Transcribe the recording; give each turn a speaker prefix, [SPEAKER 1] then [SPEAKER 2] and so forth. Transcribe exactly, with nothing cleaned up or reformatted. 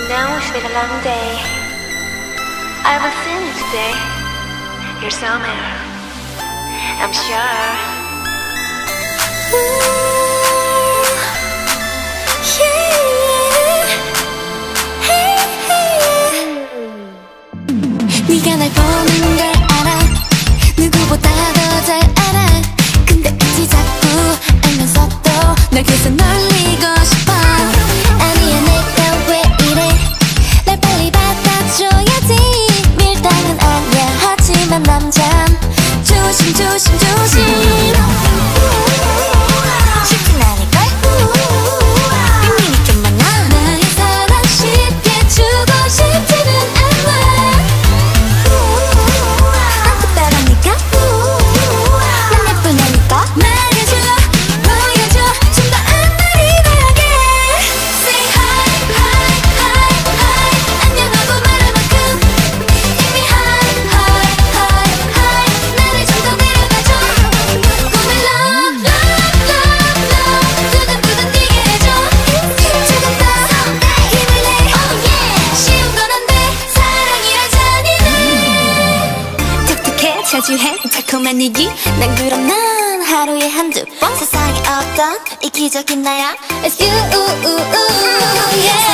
[SPEAKER 1] know it's been a long day. I will see you today. You're somewhere, I'm sure. Ooh, yeah. Hey, hey. 네가 날 보는 걸 알아. 누구보다 더 잘 알아. 근데 굳이 자꾸 알면서도 날 계속 놀리고 싶어. 아니야 내가 왜 이래. 날 빨리 받아줘야지. 밀당은 아니야 하지만 남잔 조심 조심 조심. 쉽진 않을걸. 빈민이 좀 많아. 나의 사랑 쉽게 주고 싶지는 않아. 난 특별하니까. 난 예쁘다니까. 말해줘 보여줘 좀 더 안아리하게. Say hi hi hi hi. 안녕하고 말할 만큼 이미 hi hi hi hi. 나를 좀 더 내려가줘. 꿈을 love love love love. 두근두근 뛰게 해줘. 조금 더 힘을 내. Oh yeah. 쉬운 건 안 돼. 사랑이란 잔인해. 독특해 저주해 달콤한 얘기. 난 그럼 난 하루에 한두 번. 세상에 없던 이기적인 나야. It's you, ooh, ooh, ooh, yeah.